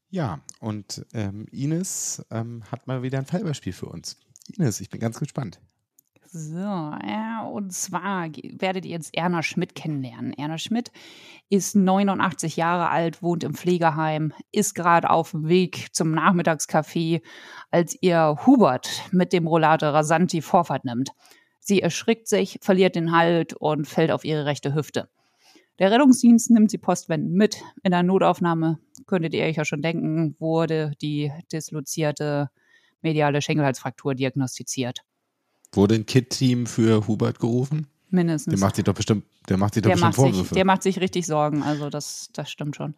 Ja, und Ines hat mal wieder ein Fallbeispiel für uns. Ines, ich bin ganz gespannt. So, und zwar werdet ihr jetzt Erna Schmidt kennenlernen. Erna Schmidt ist 89 Jahre alt, wohnt im Pflegeheim, ist gerade auf dem Weg zum Nachmittagskaffee, als ihr Hubert mit dem Rollator rasant die Vorfahrt nimmt. Sie erschrickt sich, verliert den Halt und fällt auf ihre rechte Hüfte. Der Rettungsdienst nimmt sie postwendend mit. In der Notaufnahme, könntet ihr euch ja schon denken, wurde die dislozierte mediale Schenkelhalsfraktur diagnostiziert. Wurde ein Kit-Team für Hubert gerufen? Mindestens. Der macht sich doch bestimmt Vorwürfe. Der macht sich richtig Sorgen, also das stimmt schon.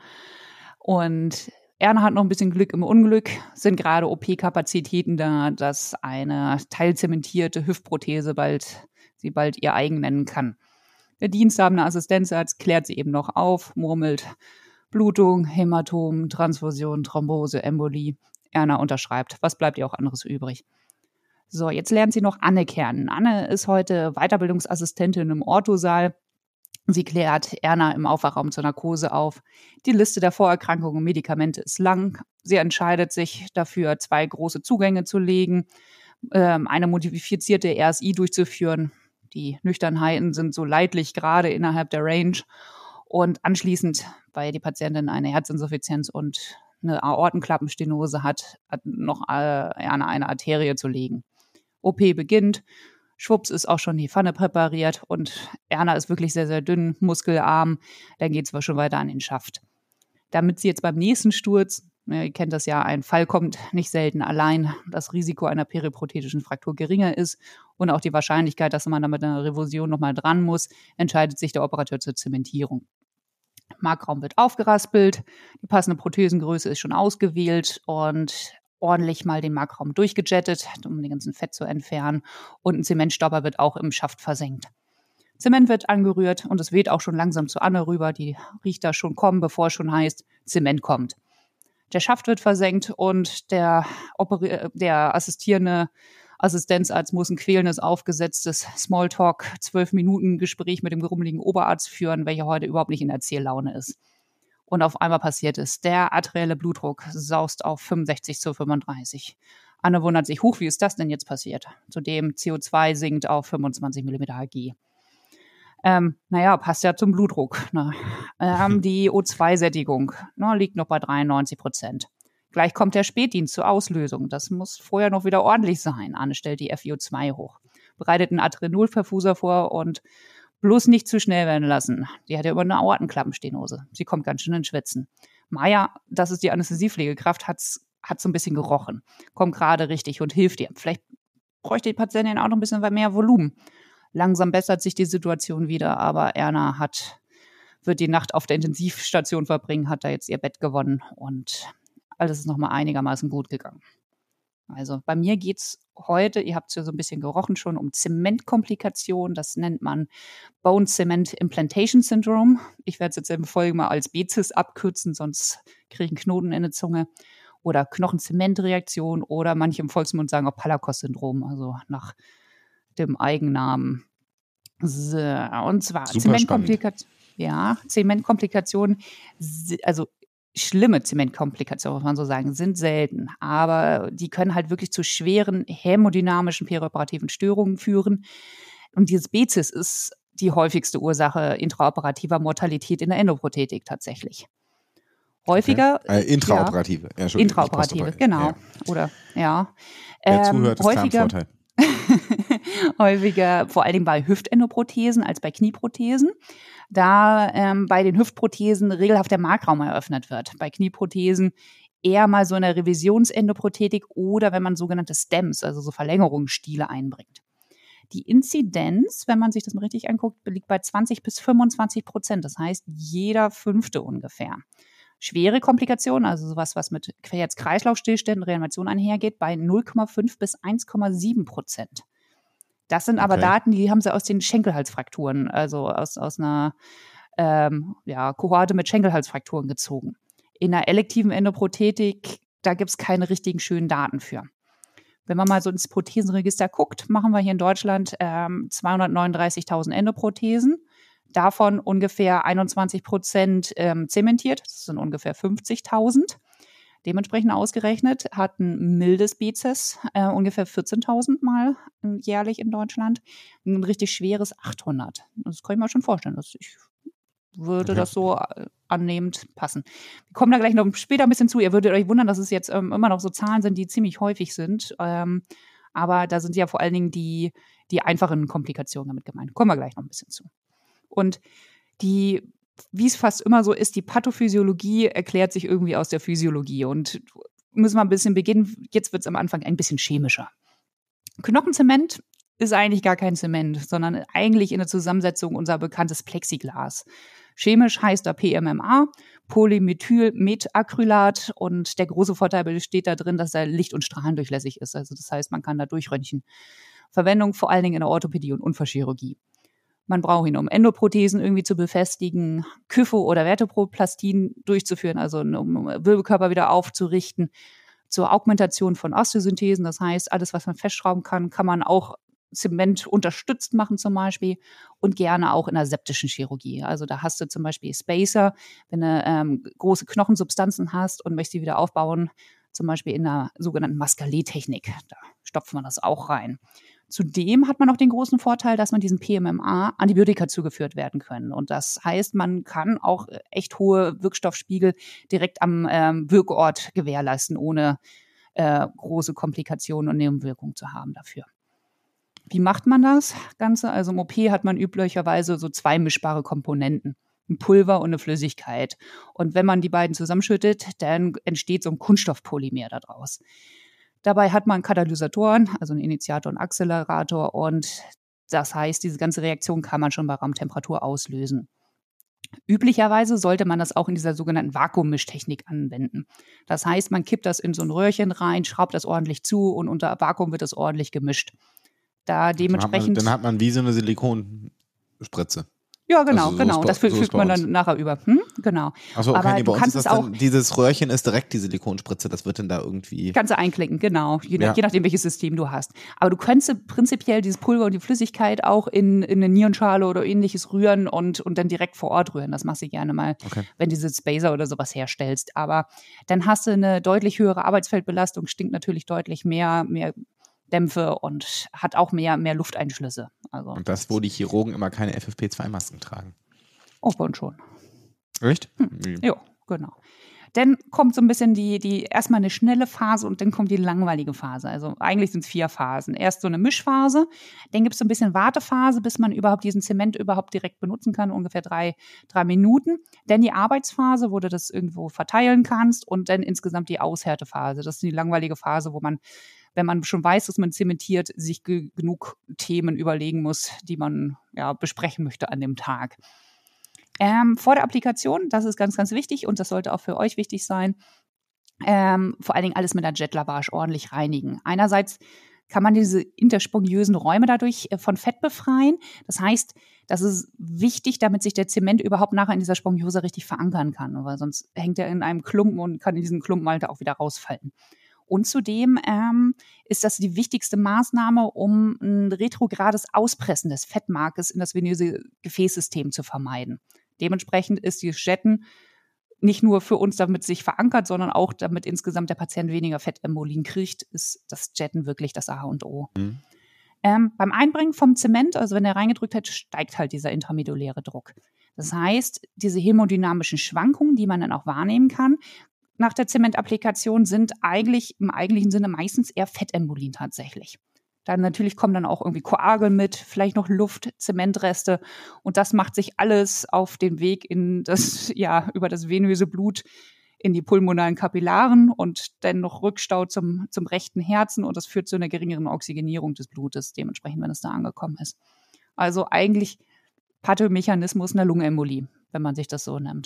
Und Erna hat noch ein bisschen Glück im Unglück, sind gerade OP-Kapazitäten da, dass eine teilzementierte Hüftprothese sie bald ihr eigen nennen kann. Der diensthabende Assistenzarzt klärt sie eben noch auf, murmelt Blutung, Hämatom, Transfusion, Thrombose, Embolie. Erna unterschreibt. Was bleibt ihr auch anderes übrig? So, jetzt lernt sie noch Anne kennen. Anne ist heute Weiterbildungsassistentin im Orthosaal. Sie klärt Erna im Aufwachraum zur Narkose auf. Die Liste der Vorerkrankungen und Medikamente ist lang. Sie entscheidet sich dafür, 2 große Zugänge zu legen, eine modifizierte RSI durchzuführen. Die Nüchternheiten sind so leidlich gerade innerhalb der Range. Und anschließend, weil die Patientin eine Herzinsuffizienz und eine Aortenklappenstenose hat noch Erna eine Arterie zu legen. OP beginnt, schwupps ist auch schon die Pfanne präpariert und Erna ist wirklich sehr, sehr dünn, muskelarm, dann geht es schon weiter an den Schaft. Damit sie jetzt beim nächsten Sturz, ihr kennt das ja, ein Fall kommt nicht selten allein, das Risiko einer periprothetischen Fraktur geringer ist und auch die Wahrscheinlichkeit, dass man da mit einer Revision nochmal dran muss, entscheidet sich der Operateur zur Zementierung. Markraum wird aufgeraspelt, die passende Prothesengröße ist schon ausgewählt und ordentlich mal den Markraum durchgejettet, um den ganzen Fett zu entfernen. Und ein Zementstauber wird auch im Schaft versenkt. Zement wird angerührt und es weht auch schon langsam zu Anne rüber. Die riecht da schon kommen, bevor es schon heißt, Zement kommt. Der Schaft wird versenkt und der assistierende Assistenzarzt muss ein quälendes, aufgesetztes Smalltalk, 12-Minuten-Gespräch mit dem grummeligen Oberarzt führen, welcher heute überhaupt nicht in Erzähllaune ist. Und auf einmal passiert es. Der arterielle Blutdruck saust auf 65/35. Anne wundert sich, wie ist das denn jetzt passiert? Zudem CO2 sinkt auf 25 mm Hg. Passt ja zum Blutdruck. Ne? Die O2-Sättigung liegt noch bei 93%. Gleich kommt der Spätdienst zur Auslösung. Das muss vorher noch wieder ordentlich sein. Anne stellt die FiO2 hoch, bereitet einen Adrenolperfuser vor und bloß nicht zu schnell werden lassen. Die hat ja über eine Aortenklappenstenose. Sie kommt ganz schön ins Schwitzen. Maja, das ist die Anästhesiepflegekraft, hat so ein bisschen gerochen. Kommt gerade richtig und hilft ihr. Vielleicht bräuchte die Patientin auch noch ein bisschen mehr Volumen. Langsam bessert sich die Situation wieder, aber Erna wird die Nacht auf der Intensivstation verbringen, hat da jetzt ihr Bett gewonnen und alles ist nochmal einigermaßen gut gegangen. Also bei mir geht es heute, ihr habt es ja so ein bisschen gerochen schon, um Zementkomplikationen. Das nennt man Bone Cement Implantation Syndrome. Ich werde es jetzt im Folge mal als BCIS abkürzen, sonst kriege ich einen Knoten in der Zunge. Oder Knochenzementreaktion oder manche im Volksmund sagen auch Palakos-Syndrom, also nach dem Eigennamen. So, und zwar Zementkomplikationen, also schlimme Zementkomplikationen, muss man so sagen, sind selten, aber die können halt wirklich zu schweren hämodynamischen perioperativen Störungen führen. Und dieses BCIS ist die häufigste Ursache intraoperativer Mortalität in der Endoprothetik tatsächlich. Häufiger. Okay. Intraoperative. Ja, intraoperative, genau. Ja. Oder, ja. Wer zuhört, ist klar ein Vorteil. Häufiger, vor allem bei Hüftendoprothesen als bei Knieprothesen, da bei den Hüftprothesen regelhaft der Markraum eröffnet wird. Bei Knieprothesen eher mal so in der Revisionsendoprothetik oder wenn man sogenannte Stems, also so Verlängerungsstiele einbringt. Die Inzidenz, wenn man sich das mal richtig anguckt, liegt bei 20-25%. Das heißt, jeder 5. ungefähr. Schwere Komplikationen, also sowas, was mit Herz-Kreislauf-Stillständen, Reanimation einhergeht, bei 0,5 bis 1,7%. Das sind aber Daten, die haben sie aus den Schenkelhalsfrakturen, also aus einer Kohorte mit Schenkelhalsfrakturen gezogen. In der elektiven Endoprothetik, da gibt es keine richtigen schönen Daten für. Wenn man mal so ins Prothesenregister guckt, machen wir hier in Deutschland 239.000 Endoprothesen. Davon ungefähr 21% zementiert, das sind ungefähr 50.000. Dementsprechend ausgerechnet hat ein mildes Bezes ungefähr 14.000 Mal jährlich in Deutschland, ein richtig schweres 800. Das kann ich mir schon vorstellen. Ich würde das so annehmend passen. Wir kommen da gleich noch später ein bisschen zu. Ihr würdet euch wundern, dass es jetzt immer noch so Zahlen sind, die ziemlich häufig sind. Aber da sind ja vor allen Dingen die einfachen Komplikationen damit gemeint. Kommen wir gleich noch ein bisschen zu. Und wie es fast immer so ist, die Pathophysiologie erklärt sich irgendwie aus der Physiologie. Und müssen wir ein bisschen beginnen. Jetzt wird es am Anfang ein bisschen chemischer. Knochenzement ist eigentlich gar kein Zement, sondern eigentlich in der Zusammensetzung unser bekanntes Plexiglas. Chemisch heißt da PMMA, Polymethylmetacrylat, und der große Vorteil besteht da drin, dass er licht- und strahlendurchlässig ist. Also das heißt, man kann da durchröntgen. Verwendung vor allen Dingen in der Orthopädie und Unfallchirurgie. Man braucht ihn, um Endoprothesen irgendwie zu befestigen, Kypho- oder Vertebroblastin durchzuführen, also um Wirbelkörper wieder aufzurichten. Zur Augmentation von Osteosynthesen, das heißt, alles, was man festschrauben kann, kann man auch Zement unterstützt machen zum Beispiel, und gerne auch in der septischen Chirurgie. Also da hast du zum Beispiel Spacer, wenn du große Knochensubstanzen hast und möchtest die wieder aufbauen, zum Beispiel in der sogenannten Mascalet-Technik. Da stopft man das auch rein. Zudem hat man auch den großen Vorteil, dass man diesen PMMA Antibiotika zugeführt werden können. Und das heißt, man kann auch echt hohe Wirkstoffspiegel direkt am Wirkort gewährleisten, ohne große Komplikationen und Nebenwirkungen zu haben dafür. Wie macht man das Ganze? Also im OP hat man üblicherweise so 2 mischbare Komponenten, ein Pulver und eine Flüssigkeit. Und wenn man die beiden zusammenschüttet, dann entsteht so ein Kunststoffpolymer daraus. Dabei hat man Katalysatoren, also einen Initiator und Accelerator, und das heißt, diese ganze Reaktion kann man schon bei Raumtemperatur auslösen. Üblicherweise sollte man das auch in dieser sogenannten Vakuummischtechnik anwenden. Das heißt, man kippt das in so ein Röhrchen rein, schraubt das ordentlich zu und unter Vakuum wird das ordentlich gemischt. Da dementsprechend. Dann hat man wie so eine Silikonspritze. Ja, genau, also genau. Das fügt man dann nachher über. Genau. Achso, okay, aber bei uns ist das auch, dann, dieses Röhrchen ist direkt die Silikonspritze, das wird dann da irgendwie. Kannst du einklicken, genau, je nachdem, welches System du hast. Aber du könntest prinzipiell dieses Pulver und die Flüssigkeit auch in eine Nierenschale oder ähnliches rühren und dann direkt vor Ort rühren. Das machst du gerne mal, wenn du diese Spacer oder sowas herstellst. Aber dann hast du eine deutlich höhere Arbeitsfeldbelastung, stinkt natürlich deutlich mehr Dämpfe und hat auch mehr Lufteinschlüsse. Also, und das, wo die Chirurgen immer keine FFP2-Masken tragen. Oh, bei uns schon. Echt? Ja, genau. Dann kommt so ein bisschen die erstmal eine schnelle Phase und dann kommt die langweilige Phase. Also eigentlich sind es 4 Phasen. Erst so eine Mischphase, dann gibt es so ein bisschen Wartephase, bis man überhaupt diesen Zement überhaupt direkt benutzen kann, ungefähr 3 Minuten. Dann die Arbeitsphase, wo du das irgendwo verteilen kannst, und dann insgesamt die Aushärtephase. Das ist die langweilige Phase, wo man, wenn man schon weiß, dass man zementiert, sich genug Themen überlegen muss, die man besprechen möchte an dem Tag. Vor der Applikation, das ist ganz, ganz wichtig und das sollte auch für euch wichtig sein, vor allen Dingen alles mit der Jet-Lavage ordentlich reinigen. Einerseits kann man diese interspongiösen Räume dadurch von Fett befreien. Das heißt, das ist wichtig, damit sich der Zement überhaupt nachher in dieser Spongiose richtig verankern kann, weil sonst hängt er in einem Klumpen und kann in diesen Klumpen halt auch wieder rausfallen. Und zudem ist das die wichtigste Maßnahme, um ein retrogrades Auspressen des Fettmarkes in das venöse Gefäßsystem zu vermeiden. Dementsprechend ist die Jetten nicht nur für uns, damit sich verankert, sondern auch, damit insgesamt der Patient weniger Fettembolien kriegt, ist das Jetten wirklich das A und O. Mhm. Beim Einbringen vom Zement, also wenn er reingedrückt hat, steigt halt dieser intrameduläre Druck. Das heißt, diese hämodynamischen Schwankungen, die man dann auch wahrnehmen kann, nach der Zementapplikation sind eigentlich im eigentlichen Sinne meistens eher Fettembolien tatsächlich. Dann natürlich kommen dann auch irgendwie Koagel mit, vielleicht noch Luft, Zementreste, und das macht sich alles auf den Weg in das, über das venöse Blut in die pulmonalen Kapillaren und dann noch Rückstau zum rechten Herzen, und das führt zu einer geringeren Oxygenierung des Blutes, dementsprechend, wenn es da angekommen ist. Also eigentlich Pathomechanismus einer Lungenembolie, wenn man sich das so nennt.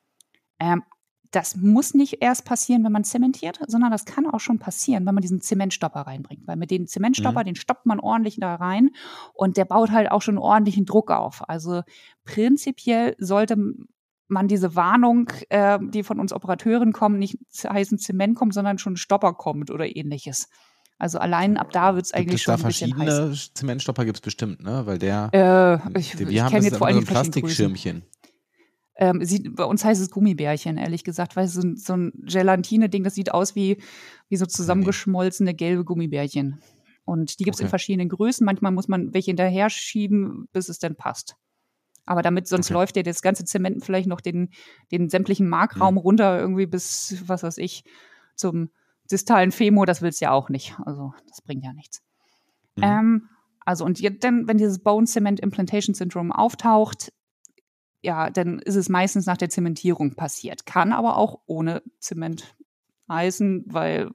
Das muss nicht erst passieren, wenn man zementiert, sondern das kann auch schon passieren, wenn man diesen Zementstopper reinbringt. Weil mit dem Zementstopper, den stoppt man ordentlich da rein und der baut halt auch schon ordentlichen Druck auf. Also prinzipiell sollte man diese Warnung, die von uns Operateuren kommen, nicht heißen Zement kommt, sondern schon Stopper kommt oder ähnliches. Also allein ab da wird es eigentlich schon ein bisschen heiß. Verschiedene Zementstopper gibt es bestimmt, ne? Weil ich kenne jetzt vor allem so ein Plastikschirmchen. Bei uns heißt es Gummibärchen, ehrlich gesagt, weil so ein Gelatine-Ding, das sieht aus wie so zusammengeschmolzene gelbe Gummibärchen. Und die gibt es in verschiedenen Größen. Manchmal muss man welche hinterher schieben, bis es dann passt. Aber sonst läuft ja das ganze Zement vielleicht noch den sämtlichen Markraum runter, irgendwie bis, was weiß ich, zum distalen Femur. Das willst du ja auch nicht. Also das bringt ja nichts. Und dann, wenn dieses Bone Cement Implantation Syndrome auftaucht, ja, dann ist es meistens nach der Zementierung passiert. Kann aber auch ohne Zement heißen, weil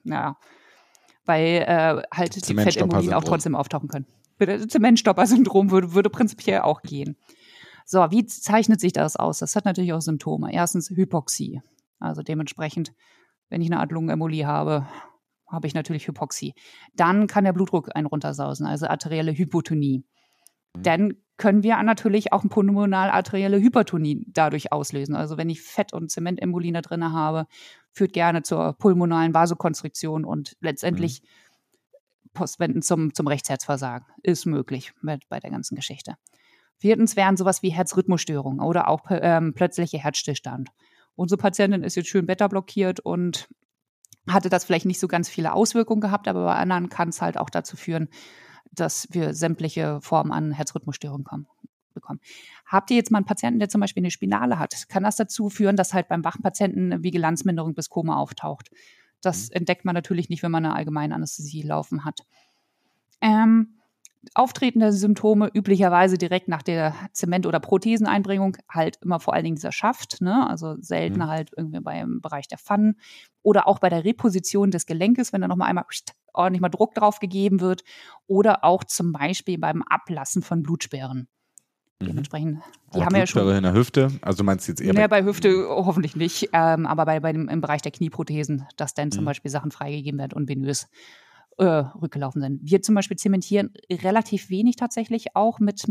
halt die Fettembolien auch trotzdem auftauchen können. Zementstopper-Syndrom würde prinzipiell auch gehen. So, wie zeichnet sich das aus? Das hat natürlich auch Symptome. Erstens Hypoxie. Also dementsprechend, wenn ich eine Art Lungenembolie habe, habe ich natürlich Hypoxie. Dann kann der Blutdruck einen runtersausen, also arterielle Hypotonie. Dann können wir natürlich auch eine pulmonal-arterielle Hypertonie dadurch auslösen. Also wenn ich Fett- und Zementembolien da drin habe, führt gerne zur pulmonalen Vasokonstriktion und letztendlich postwendend zum Rechtsherzversagen. Ist möglich bei der ganzen Geschichte. Viertens wären sowas wie Herzrhythmusstörungen oder auch plötzlicher Herzstillstand. Unsere Patientin ist jetzt schön beta-blockiert und hatte das vielleicht nicht so ganz viele Auswirkungen gehabt, aber bei anderen kann es halt auch dazu führen, dass wir sämtliche Formen an Herzrhythmusstörungen bekommen. Habt ihr jetzt mal einen Patienten, der zum Beispiel eine Spinale hat, kann das dazu führen, dass halt beim wachen Patienten eine Vigilanzminderung bis Koma auftaucht. Das entdeckt man natürlich nicht, wenn man eine allgemeine Anästhesie laufen hat. Auftretende Symptome üblicherweise direkt nach der Zement- oder Protheseneinbringung halt immer vor allen Dingen dieser Schaft, ne? Also selten halt irgendwie beim Bereich der Pfannen oder auch bei der Reposition des Gelenkes, wenn da nochmal einmal ordentlich mal Druck drauf gegeben wird oder auch zum Beispiel beim Ablassen von Blutsperren. Dementsprechend, die haben ja schon in der Hüfte, also meinst du jetzt eher bei Hüfte hoffentlich nicht, aber im Bereich der Knieprothesen, dass dann zum Beispiel Sachen freigegeben werden und venös rückgelaufen sind. Wir zum Beispiel zementieren relativ wenig tatsächlich auch mit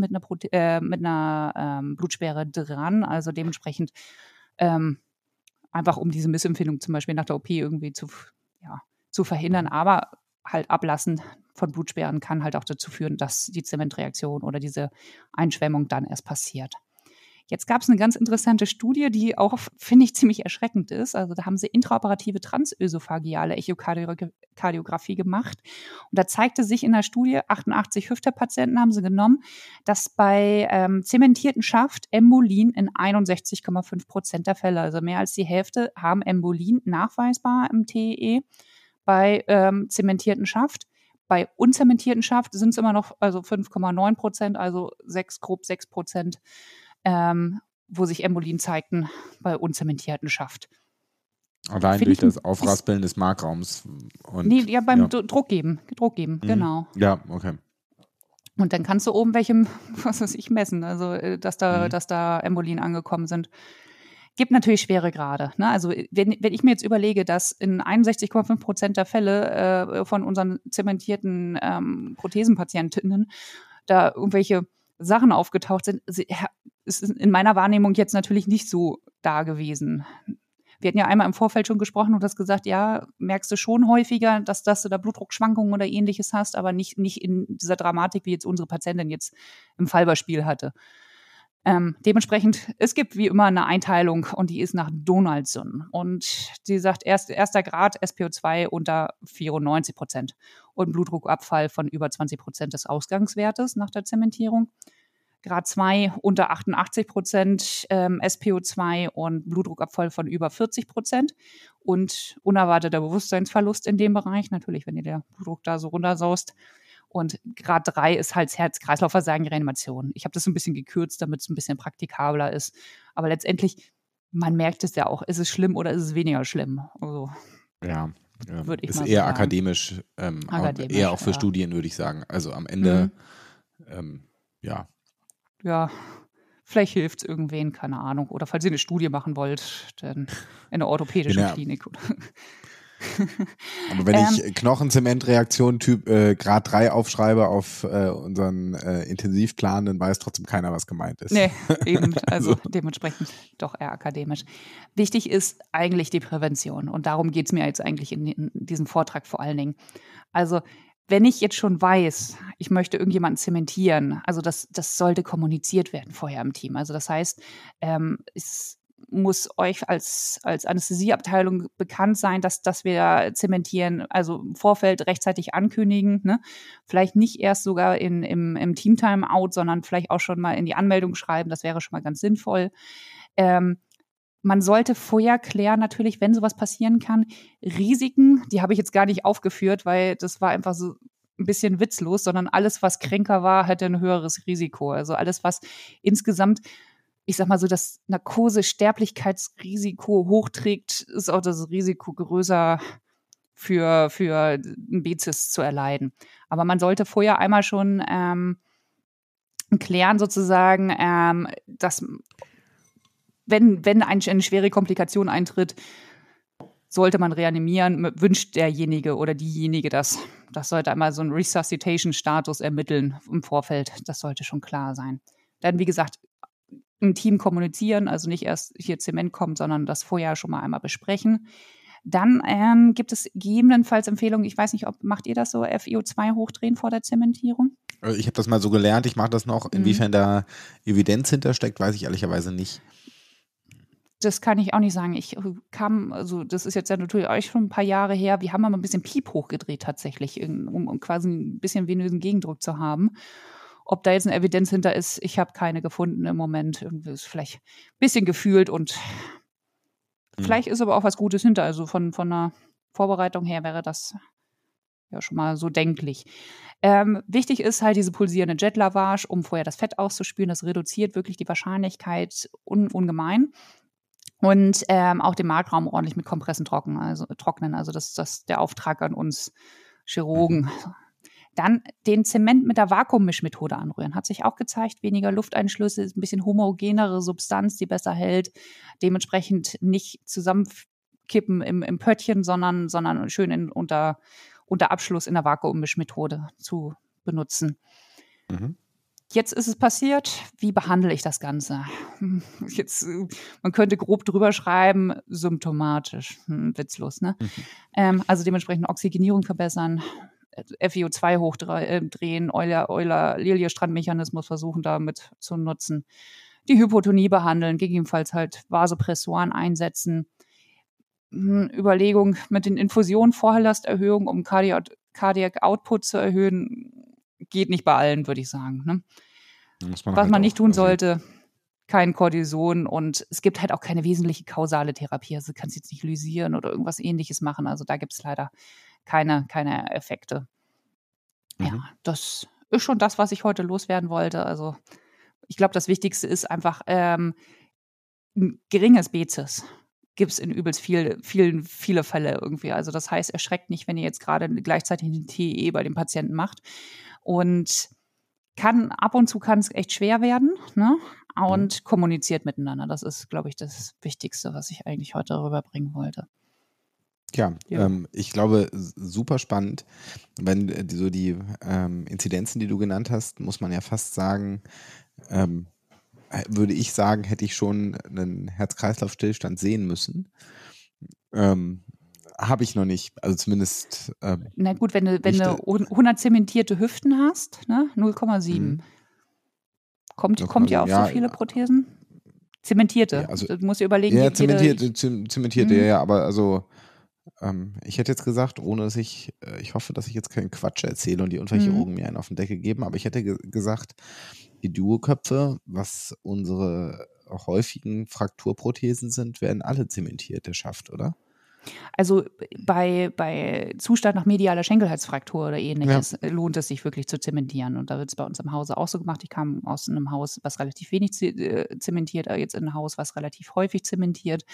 einer Blutsperre dran, also dementsprechend einfach um diese Missempfindung zum Beispiel nach der OP irgendwie zu verhindern, aber halt Ablassen von Blutsperren kann halt auch dazu führen, dass die Zementreaktion oder diese Einschwemmung dann erst passiert. Jetzt gab es eine ganz interessante Studie, die auch, finde ich, ziemlich erschreckend ist. Also da haben sie intraoperative transösophageale Echokardiographie gemacht. Und da zeigte sich in der Studie, 88 Hüftepatienten haben sie genommen, dass bei zementierten Schaft Embolien in 61,5% der Fälle, also mehr als die Hälfte, haben Embolien nachweisbar im TEE bei zementierten Schaft. Bei unzementierten Schaft sind es immer noch 5,9%, also grob 6%. Wo sich Embolien zeigten bei unzementierten Schaft. Allein durch das Aufraspeln des Markraums. Beim Druck geben, genau. Ja, okay. Und dann kannst du oben messen, also dass da Embolien angekommen sind. Gibt natürlich schwere Grade. Ne? Also wenn ich mir jetzt überlege, dass in 61,5% der Fälle von unseren zementierten Prothesenpatientinnen da irgendwelche Sachen aufgetaucht sind, ist in meiner Wahrnehmung jetzt natürlich nicht so da gewesen. Wir hatten ja einmal im Vorfeld schon gesprochen und hast gesagt, ja, merkst du schon häufiger, dass du da Blutdruckschwankungen oder Ähnliches hast, aber nicht in dieser Dramatik, wie jetzt unsere Patientin jetzt im Fallbeispiel hatte. Dementsprechend, es gibt wie immer eine Einteilung und die ist nach Donaldson. Und sie sagt, erster Grad SpO2 unter 94% und Blutdruckabfall von über 20% des Ausgangswertes nach der Zementierung. Grad 2 unter 88% SpO2 und Blutdruckabfall von über 40% und unerwarteter Bewusstseinsverlust in dem Bereich, natürlich, wenn dir der Blutdruck da so runtersaust. Und Grad 3 ist halt Herz-Kreislauf-Versagen, Reanimation. Ich habe das so ein bisschen gekürzt, damit es ein bisschen praktikabler ist. Aber letztendlich, man merkt es ja auch, ist es schlimm oder ist es weniger schlimm? Also, würde ich ist mal eher sagen. Akademisch, eher auch für Studien, würde ich sagen. Also am Ende, Ja, vielleicht hilft es irgendwen, keine Ahnung. Oder falls ihr eine Studie machen wollt, dann in einer orthopädischen Klinik. Aber wenn ich Knochenzementreaktion Typ Grad 3 aufschreibe auf unseren Intensivplan, dann weiß trotzdem keiner, was gemeint ist. Nee, eben, also dementsprechend doch eher akademisch. Wichtig ist eigentlich die Prävention und darum geht es mir jetzt eigentlich in diesem Vortrag vor allen Dingen. Also wenn ich jetzt schon weiß, ich möchte irgendjemanden zementieren, also das sollte kommuniziert werden vorher im Team. Also das heißt, es muss euch als Anästhesieabteilung bekannt sein, dass wir zementieren, also im Vorfeld rechtzeitig ankündigen, ne? Vielleicht nicht erst sogar im Team-Timeout, sondern vielleicht auch schon mal in die Anmeldung schreiben, das wäre schon mal ganz sinnvoll. Man sollte vorher klären, natürlich, wenn sowas passieren kann, Risiken, die habe ich jetzt gar nicht aufgeführt, weil das war einfach so ein bisschen witzlos, sondern alles, was kränker war, hatte ein höheres Risiko. Also alles, was insgesamt, ich sag mal so, das Narkose-Sterblichkeitsrisiko hochträgt, ist auch das Risiko größer für ein Bezis zu erleiden. Aber man sollte vorher einmal schon klären sozusagen, dass wenn eine schwere Komplikation eintritt, sollte man reanimieren, wünscht derjenige oder diejenige das. Das sollte einmal so einen Resuscitation-Status ermitteln im Vorfeld. Das sollte schon klar sein. Dann, wie gesagt, im Team kommunizieren, also nicht erst hier Zement kommt, sondern das vorher schon mal einmal besprechen. Dann gibt es gegebenenfalls Empfehlungen, ich weiß nicht, macht ihr das so, FiO2 hochdrehen vor der Zementierung? Ich habe das mal so gelernt, ich mache das noch. Inwiefern da Evidenz hintersteckt, weiß ich ehrlicherweise nicht. Das kann ich auch nicht sagen. Also das ist jetzt ja natürlich euch schon ein paar Jahre her, wir haben mal ein bisschen Piep hochgedreht tatsächlich, um quasi ein bisschen venösen Gegendruck zu haben. Ob da jetzt eine Evidenz hinter ist, ich habe keine gefunden im Moment. Irgendwie ist vielleicht ein bisschen gefühlt und vielleicht ist aber auch was Gutes hinter. Also von einer Vorbereitung her wäre das ja schon mal so denklich. Wichtig ist halt diese pulsierende Jet-Lavage, um vorher das Fett auszuspülen. Das reduziert wirklich die Wahrscheinlichkeit ungemein. Und auch den Markraum ordentlich mit Kompressen trocknen. Also das ist der Auftrag an uns Chirurgen. Dann den Zement mit der Vakuummischmethode anrühren. Hat sich auch gezeigt, weniger Lufteinschlüsse, ist ein bisschen homogenere Substanz, die besser hält. Dementsprechend nicht zusammenkippen im Pöttchen, sondern schön unter Abschluss in der Vakuummischmethode zu benutzen. Jetzt ist es passiert. Wie behandle ich das Ganze? Man könnte grob drüber schreiben, symptomatisch. Witzlos, ne? Also dementsprechend Oxygenierung verbessern, FiO2 hochdrehen, Euler-Liljestrand-Mechanismus versuchen damit zu nutzen. Die Hypotonie behandeln, gegebenenfalls halt Vasopressoren einsetzen. Überlegung mit den Infusionen, Vorherlasterhöhung, um Cardiac Output zu erhöhen, geht nicht bei allen, würde ich sagen. Ne? Was halt man nicht tun sollte, kein Cortison, und es gibt halt auch keine wesentliche kausale Therapie. Also du kannst jetzt nicht lysieren oder irgendwas Ähnliches machen. Also da gibt es leider keine Effekte. Ja, das ist schon das, was ich heute loswerden wollte. Also ich glaube, das Wichtigste ist einfach ein geringes Bezis. Gibt es in übelst viele Fälle irgendwie. Also das heißt, erschreckt nicht, wenn ihr jetzt gerade gleichzeitig eine TE bei dem Patienten macht. Und ab und zu kann es echt schwer werden, ne? Und kommuniziert miteinander. Das ist, glaube ich, das Wichtigste, was ich eigentlich heute rüberbringen wollte. Ja. Ich glaube, super spannend. Wenn die Inzidenzen, die du genannt hast, muss man ja fast sagen, würde ich sagen, hätte ich schon einen Herz-Kreislauf-Stillstand sehen müssen. Habe ich noch nicht, also zumindest. Na gut, wenn du 100 zementierte Hüften hast, ne, 0,7. Kommt ihr auf so viele Prothesen? Zementierte. Ja, also, du musst dir überlegen. Ja, zementierte, ja, aber also ich hätte jetzt gesagt, ohne dass ich hoffe, dass ich jetzt keinen Quatsch erzähle und die Unfallchirurgen mir einen auf den Deckel geben, aber ich hätte gesagt, die Duoköpfe, was unsere häufigen Frakturprothesen sind, werden alle zementiert, der Schaft, oder? Also bei Zustand nach medialer Schenkelhalsfraktur oder ähnliches lohnt es sich wirklich zu zementieren. Und da wird es bei uns im Hause auch so gemacht. Ich kam aus einem Haus, was relativ wenig zementiert, jetzt in ein Haus, was relativ häufig zementiert.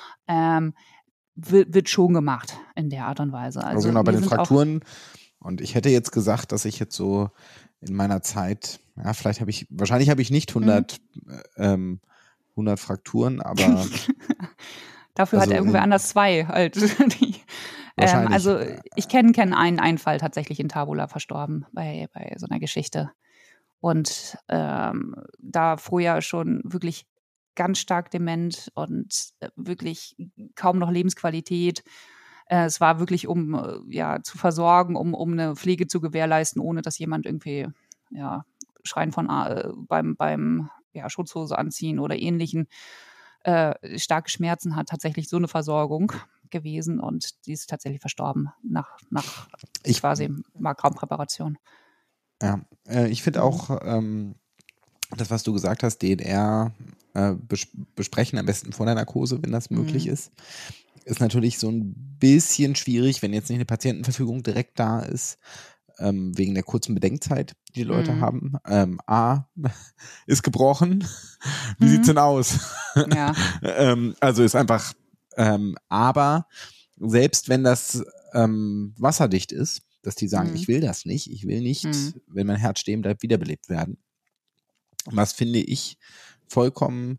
Wird schon gemacht in der Art und Weise. Also genau, bei den Frakturen. Und ich hätte jetzt gesagt, dass ich jetzt so in meiner Zeit, ja, wahrscheinlich habe ich nicht 100 Frakturen, aber dafür hat irgendwer anders 2 halt. Also ich kenne einen Fall tatsächlich in Tabula verstorben bei so einer Geschichte. Und da vorher schon wirklich ganz stark dement und wirklich kaum noch Lebensqualität. Es war wirklich, um zu versorgen, um eine Pflege zu gewährleisten, ohne dass jemand irgendwie Schreien von beim Schutzhose anziehen oder ähnlichen starke Schmerzen hat, tatsächlich so eine Versorgung gewesen und die ist tatsächlich verstorben nach quasi Magraumpräparation. Ja, ich finde auch das, was du gesagt hast, DNR besprechen, am besten vor der Narkose, wenn das möglich ist natürlich so ein bisschen schwierig, wenn jetzt nicht eine Patientenverfügung direkt da ist, wegen der kurzen Bedenkzeit, die Leute haben. A, ist gebrochen. Wie sieht's denn aus? Ja. Also ist einfach, aber selbst wenn das wasserdicht ist, dass die sagen, ich will das nicht, ich will nicht, wenn mein Herz stehen bleibt, wiederbelebt werden. Was finde ich vollkommen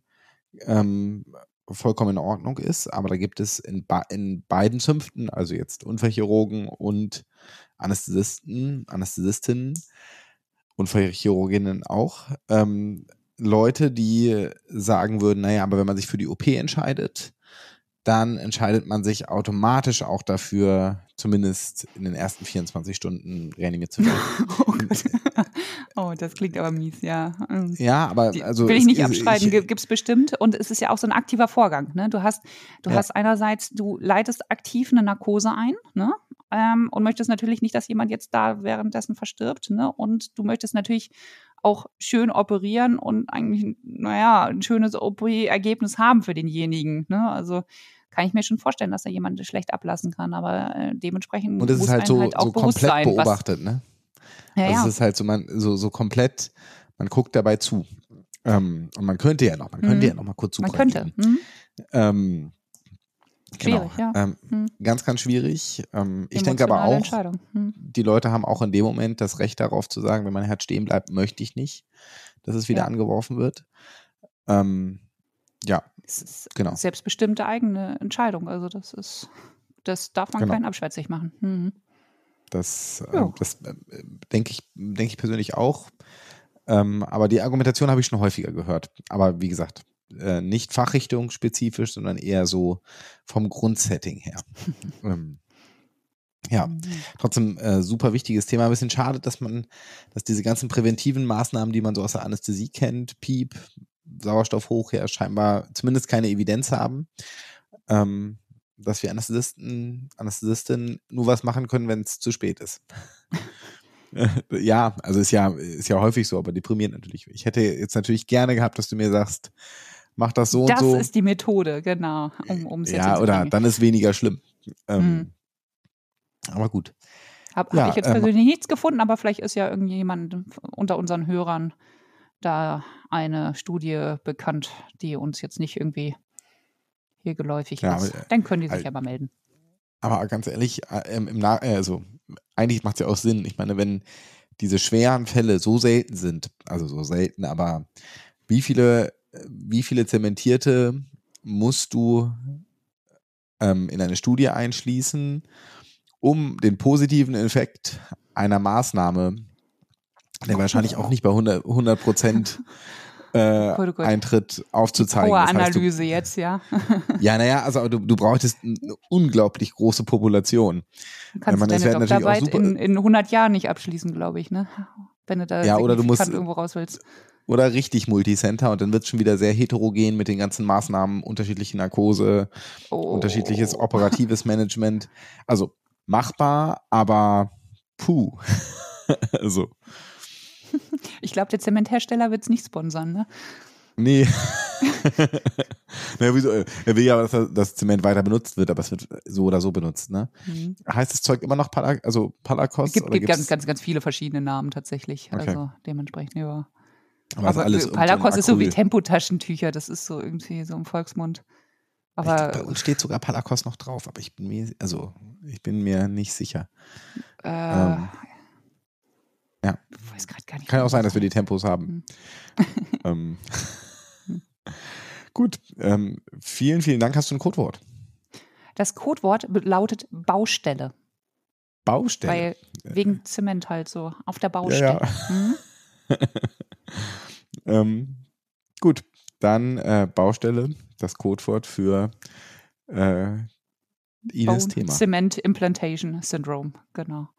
in Ordnung ist, aber da gibt es in beiden Zünften, also jetzt Unfallchirurgen und Anästhesistinnen, Unfallchirurginnen auch, Leute, die sagen würden, naja, aber wenn man sich für die OP entscheidet, dann entscheidet man sich automatisch auch dafür, zumindest in den ersten 24 Stunden reanimiert zu werden. Oh Gott. Oh, das klingt aber mies, ja. Ja, aber also will ich nicht abstreiten, gibt es bestimmt. Und es ist ja auch so ein aktiver Vorgang. Ne? Du hast einerseits, du leitest aktiv eine Narkose ein, ne? Und möchtest natürlich nicht, dass jemand jetzt da währenddessen verstirbt. Ne? Und du möchtest natürlich auch schön operieren und eigentlich, ein schönes OP-Ergebnis haben für denjenigen. Ne? Also kann ich mir schon vorstellen, dass da jemand schlecht ablassen kann, aber dementsprechend und es muss ist halt einem halt auch so bewusst komplett sein, beobachtet, ne? Also es ist halt so komplett, man guckt dabei zu. Und man könnte ja noch mal kurz zureinigen. Schwierig, genau. Ganz, ganz schwierig. Ich denke aber auch, die Leute haben auch in dem Moment das Recht darauf zu sagen, wenn mein Herz stehen bleibt, möchte ich nicht, dass es wieder angeworfen wird. Es ist genau. Selbstbestimmte eigene Entscheidung. Also das darf man keinen abschwätzig machen. Das denke ich persönlich auch. Aber die Argumentation habe ich schon häufiger gehört. Aber wie gesagt, nicht fachrichtungsspezifisch, sondern eher so vom Grundsetting her. Trotzdem super wichtiges Thema. Ein bisschen schade, dass diese ganzen präventiven Maßnahmen, die man so aus der Anästhesie kennt, PEEP, Sauerstoff hoch, ja scheinbar zumindest keine Evidenz haben. Dass wir Anästhesistinnen nur was machen können, wenn es zu spät ist. Ja, also ist ja häufig so, aber deprimiert natürlich. Ich hätte jetzt natürlich gerne gehabt, dass du mir sagst, mach das so und so. Das ist die Methode, genau, um es jetzt ja, oder dann ist weniger schlimm. Aber gut. Hab ich jetzt persönlich nichts gefunden, aber vielleicht ist ja irgendjemand unter unseren Hörern da eine Studie bekannt, die uns jetzt nicht irgendwie hier geläufig ist. Dann können die sich ja mal melden. Aber ganz ehrlich, also eigentlich macht es ja auch Sinn. Ich meine, wenn diese schweren Fälle so selten sind, also so selten, aber wie viele Zementierte musst du in eine Studie einschließen, um den positiven Effekt einer Maßnahme, der wahrscheinlich auch nicht bei 100% Eintritt aufzuzeigen. Power-Analyse jetzt, ja. Ja, naja, also du bräuchtest eine unglaublich große Population. Du kannst deine Doktorarbeit in 100 Jahren nicht abschließen, glaube ich, ne? Wenn du da signifikant irgendwo raus willst. Oder richtig Multicenter und dann wird es schon wieder sehr heterogen mit den ganzen Maßnahmen, unterschiedliche Narkose, unterschiedliches operatives Management. Also machbar, aber puh. Also. Ich glaube, der Zementhersteller wird es nicht sponsern, ne? Nee. Wieso? Er will ja, dass das Zement weiter benutzt wird, aber es wird so oder so benutzt, ne? Heißt das Zeug immer noch Palakos? Es gibt ganz viele verschiedene Namen tatsächlich. Okay. Also dementsprechend, ja. Aber alles Palakos ist so wie Tempotaschentücher, das ist so irgendwie so im Volksmund. Aber bei uns steht sogar Palakos noch drauf, aber ich bin mir nicht sicher. Ja. Ich weiß gerade gar nicht. Kann auch sein, dass wir die Tempos haben. Gut, vielen, vielen Dank. Hast du ein Codewort? Das Codewort lautet Baustelle. Baustelle? Weil wegen Zement halt so, auf der Baustelle. Ja. Gut, dann Baustelle, das Codewort für Ines Thema. Cement Implantation Syndrome, genau.